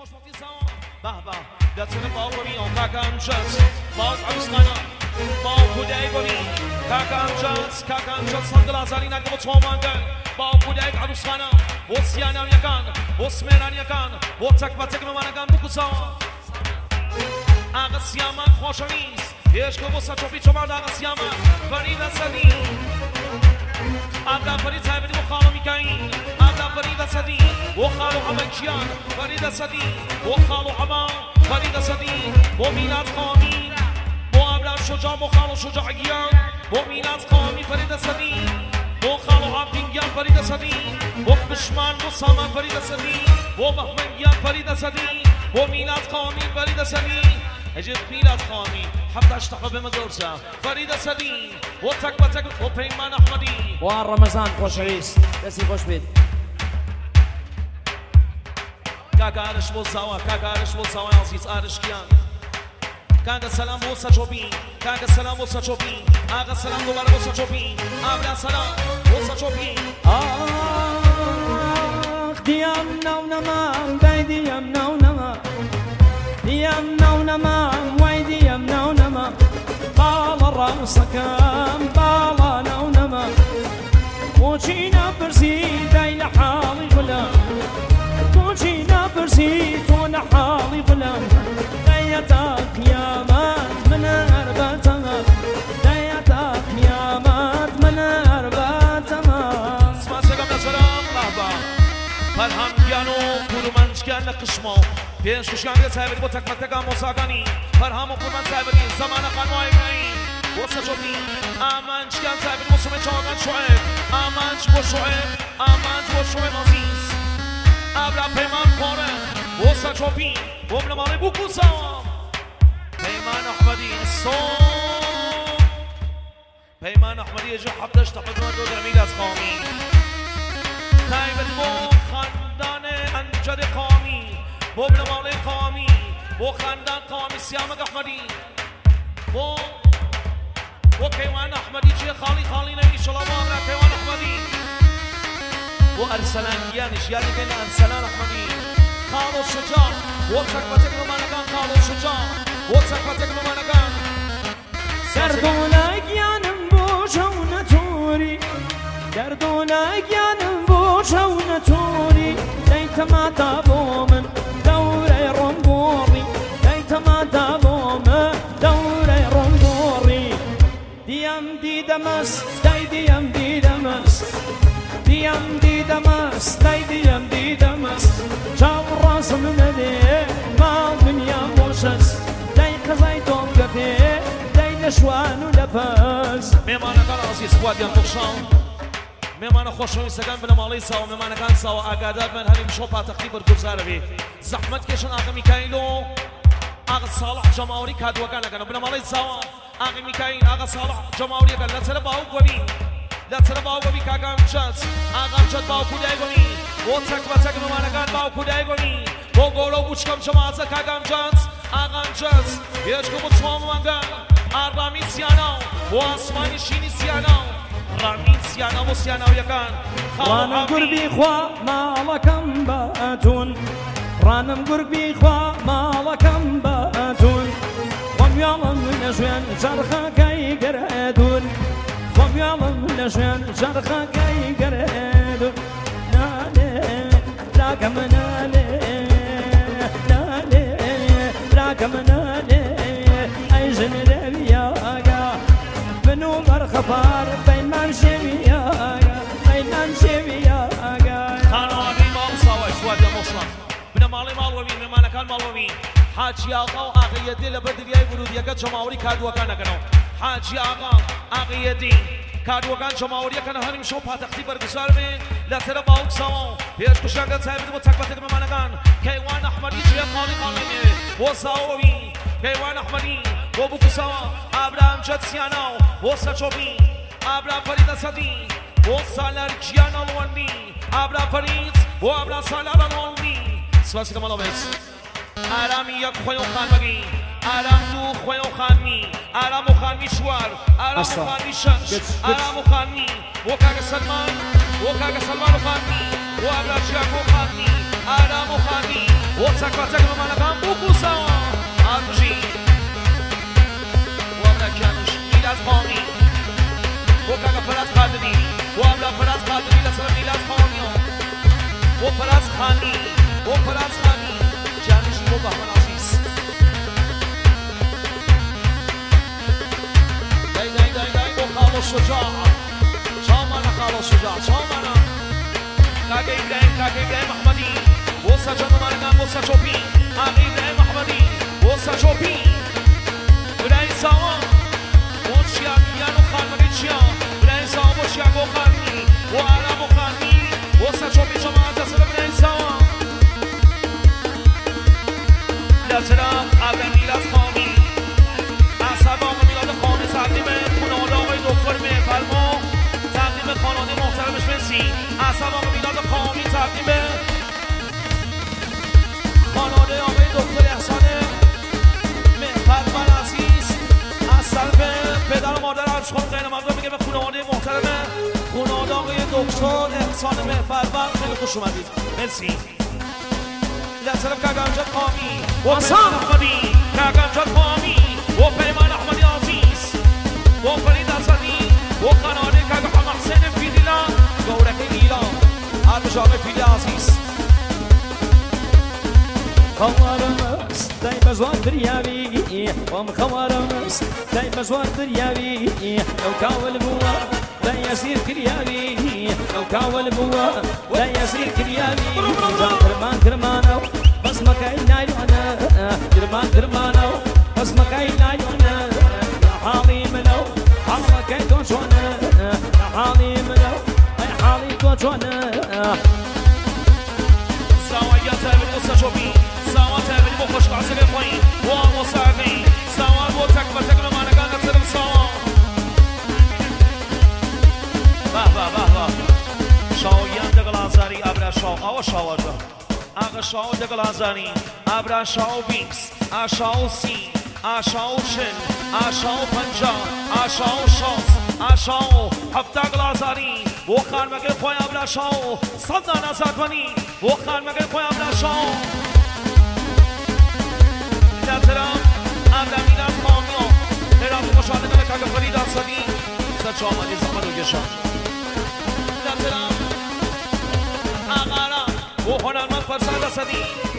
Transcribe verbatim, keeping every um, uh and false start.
بابا دتن باوری اون کاکام جات باو عروسخانه باو کودای بونی کاکام جات کاکام جات صندل ازاری نگم تو مانگل باو کودای عروسخانه وسیانم یکان وسمران یکان و تک و تک ممانگان بکوسا آقا سیامان خوشمیز یش کو بوسا چوبی چوبار آقا سیامان فرید صدی آقا فرید صاحبی مخالو میکاین آقا فرید صدی و خالو عمکیان فرید صدی و خالو عما فرید صدی و میلاد قامی و ابرا شجاع و خالو شجاعیان و میلاد قامی فرید صدی و خالو عبدینگیان فرید صدی و بشمان و سامان فرید صدی و محمدیان فرید صدی و میلاد قامی فرید صدی اجد میلاد قامی حبت اشتاق به مدرسه فرید صدی و تک و تک و پیمان احمدی و رمضان خوش عیس دستی خوش بید کاکا ارش بوزاوا کاکا ارش بوزاوا عزیز ارشکیان کاکا سلام بوسا چوبی کاکا سلام بوسا چوبی آقا سلام دوباره بوسا چوبی ابرا سلام بوسا چوبی آخ دیم نو نمام دای دیم نو نمام دیم نو نمام وای دیم نو نمام بالا راسکم بالا نو نمام وچینا برزی دای لحالی غلام وچینا برزی تو لحالی غلام دایتا قیامت من ارباتم دایتا قیامت من ارباتم اسمع سلام سلام بابا فرهان گیانو کورمانچ گیان لقشمو پیش کشیان صاحب با تک تک موساگانی فرهام و کورمان صاحب زمان خانوای ابراهیم واسه جوبی آمانچ گیان صاحب موسوم چاگان شعیب آمانچ با شعیب آمانچ با شعیب عزیز ابرا پیمان کاره واسه جوبی ومن مالی بوکوسا پیمان احمدی صوم پیمان احمدی جو حبدش تقدم دو درمیل از قامی تایبت بو خاندان انجد قامی بو ابن مالی قامی بو خاندان قامی سیامک احمدی بو بو کیوان احمدی چیه خالی خالی نمی شلا بو ابرا کیوان احمدی بو ارسلان گیانش یادی که ارسلان احمدی خالو شجاع و تکبتک نمانگان خالو شجاع و تکبتک نمانگان دردونا گیانم بو شونتوری دردونا گیانم بو شونتوری دیتما تابو من دوره رنبوری دیتما تابو من دوره رنبوری دیم دیدمس دی دیم دیدمس دیم دیدمس دی دیم دیدمس چاو راس من ده ما دنیا موشس دی قضای دوم گفه دی نشوان و لپس میمانگان عزیز وادیان بخشان میمان خوشویستگان بنا مالی ساو میمانگان ساو آگادار من هنیم شو پاتختی برگزار بی زحمت کشن آقا میکایلو آقا صالح جماوری کادوگان اگانو بنا مالی ساو آقا میکایل آقا صالح جماوری اگان لطر باو گوی لطر باو گوی کاگام جات آقام جات باو کودای گوی و تک و تک میمانگان باو کودای گوی و گولو بوچکم جماعت کاگام جات آقام جات یشکو بطوام منگان آرامی سیاناو و آسمانی شینی سیاناو رامین سیاناو و سیاناو یکان رانم قربی خوا مالکم باتون رانم قربی خوا مالکم باتون خم یالم نشوین جرخه کی گردون خم یالم نشوین جرخه کی گردون ناله راکم ناله ناله راکم ناله ای جنرال یاگا منو مرخبار پیمان شمیاگا پیمان شمیاگا خانوادی مال سوای سوادی مصلح بنا مالی مالوی میمانکان مالوی حاجی آقا و آقایدی لبدریای ورودی که جماوری کادوگان نکنو حاجی آقا آقایدی کادوگان جماوری کنه هنیم شو پاتختی برگزار می لطر باوک سوا پیش کشنگ صاحب و تک بتک میمانکان کیوان احمدی چیه خالی خالی می و ساوی کیوان احمدی و بوکو سوا ابراهیم جد سیاناو و سچوبی ابرا فرید صدی و سالار کیان الوانی ابرا فرید و ابرا سالار الوانی سواسی کمال آبیس آرامی یک خوی و خان بگی آرام دو خوی و خانی آرام و خانی شوار آرام و خانی شنش آرام و خانی و کاغ سلمان و کاغ سلمان و خانی و ابرا چیاک و خانی آرام و خانی و تک و تک مملکم بکوسا آرژی و امرکنش میلاد خامی و کاغا فرات قادری و املا فرات قادری لسر میلاد خامی و فرات خانی و فرات خانی جانش و بهمن عزیز دای دای دای دای و خالص شجاع شامانا خالص شجاع شامانا کاغا ابراهیم کاغا ابراهیم احمدی و سجاد مملکم و سجوبی آقا ابراهیم احمدی و سجوبی برای ساوا و چیان و خانمانی چیان برای ساوا و چیان و خانمی و عرب و خانمی و سجوبی شما دست برای ساوا لطرم عبر میلاد خامی اصحاب آقا میلاد خامی تقدیم خانواده آقای دکتر مهرفرما تقدیم خانواده محترمش مرسی اصحاب آقا میلاد خامی تقدیم خانواده آقای دکتر احسان مهرفرما عزیز از طرف پدر و مادر عرض خانم غیر مقدم میگه به خانواده محترم خانواده آقای دکتر احسان مهرفرما خیلی خوش اومدید مرسی در طرف کاغامجاد خامی و پیمان احمدی کاغامجاد خامی و پیمان احمدی عزیز و فرید اسدی و خانواده کاغا حسین فیدیلا گورک ایران عرض آقای فیدی عزیز خوارمس دای بزوان دریاوی وام خوارمس دای بزوان دریاوی لو کاول بوا لا يصير كرياوي لو كاول بوا لا يصير كرياوي كرمان كرمانو بس ما كاين نايلونا كرمان كرمانو بس ما كاين نايلونا يا حالي منو حالي كاين توشونا يا حالي منو يا حالي توشونا سوايا تابل وسجوبي سوا تابل بخش قاسم الخوين ومصاغي سوا بوتك بتك لما نقال نترم سوا به به به به شاویان دگلازاری ابرا شاو آوا شاواجا آقا شاو دگلازاری ابرا شاو بیکس آشاو سی آشاو شن آشاو پنجا آشاو شاس آشاو هفته گلازاری و خان مگه خوی ابرا شاو صد نظر کنی و خان مگه خوی ابرا شاو نترم ابرا میراز خامیو نرافت مشاهده کنه که فرید آسانی سچ آمدی زمان رو گشان نترم آقارا و هنرمند فرزند اسدی